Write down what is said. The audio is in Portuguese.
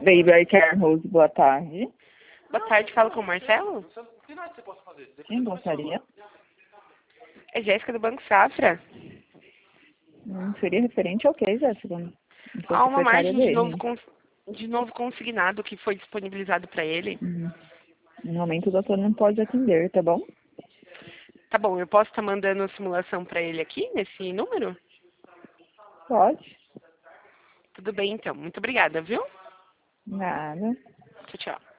Baby Care Rose, boa tarde. Boa tarde, falo com o Marcelo? Quem gostaria? É Jéssica do Banco Safra. Seria referente ao que, Jéssica? Não sou Há uma secretária margem dele. de novo consignado que foi disponibilizado para ele. No momento o doutor não pode atender, tá bom? Tá bom, eu posso estar mandando simulação para ele aqui, nesse número? Pode. Tudo bem, então. Muito obrigada, viu? Nada. Tchau, tchau.